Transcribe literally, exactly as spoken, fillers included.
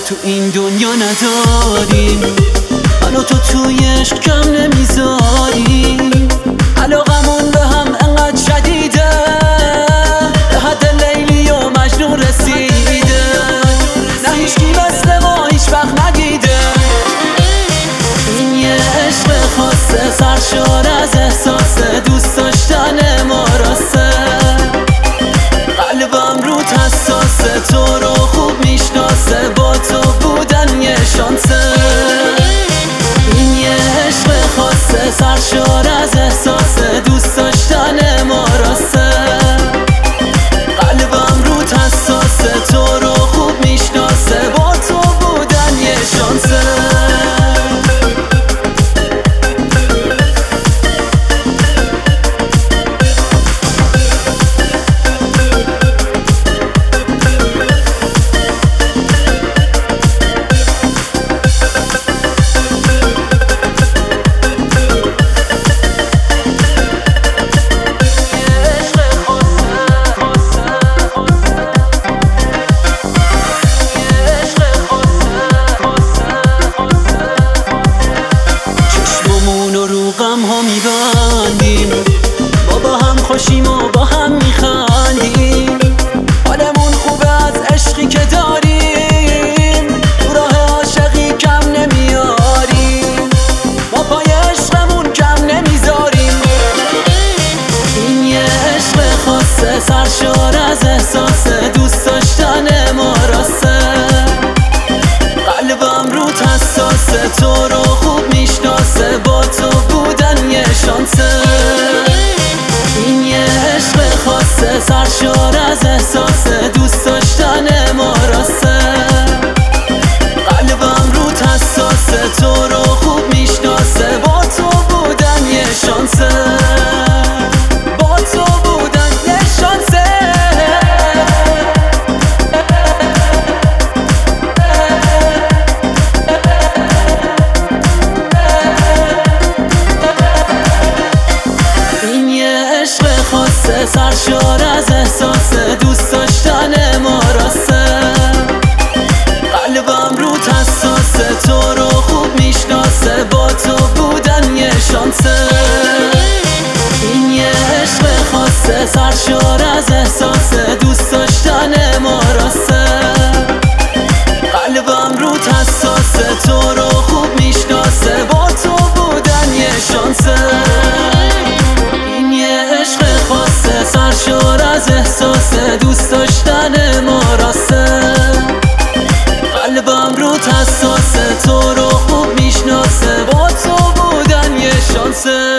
تو این دنیا نداریم، من و تو توی عشق کم نمیذاریم. علاقمون به هم انقدر شدیده، به حد لیلی و مجنون رسیده. نه هیچکی مثل ما هیچ وقت ندیده. این یه عشق خاصه، سرشار از احساس دوست داشتن ما راسته. قلبم روت حساسه، تو رو خوب میشناسه، با تو بودن یه شانسه. این یه عشق خاصه، سرشار از احساس دوست داشتن ما راسته. قلبم روت حساسه، تو رو خوب میشناسه، با تو بودن یه شانسه. غم‌ها میبندیم، ما با هم خوشیم و با هم میخندیم. حالمون خوبه از عشقی که داریم، تو راه عاشقی کم نمیاریم، ما پای عشقمون کم نمیذاریم. این یه عشق خاصه، سرشار از احساس دوست داشتن ما راسته. قلبم روت حساسه، تو رو خوب میشناسه، با تو بودن یه شانسه. این یه عشق خاصه، سرشار از احساس دوست داشتن ما راسته. قلبم روت حساسه، تو رو خوب میشناسه، با تو بودن یه شانسه. با تو بودن یه شانسه. سرشار از احساس دوست داشتن ما راسته. قلبم روت حساسه، تو رو خوب میشناسه، با تو بودن یه شانسه. این یه عشق خاصه، سرشار از احساس دوست داشتن ما راسته. قلبم روت حساسه، تو رو خوب میشناسه، با تو بودن یه شانسه. سرشار از احساس دوست داشتن ما راسته. قلبم روت حساسه، تو رو خوب میشناسه، با تو بودن یه شانسه.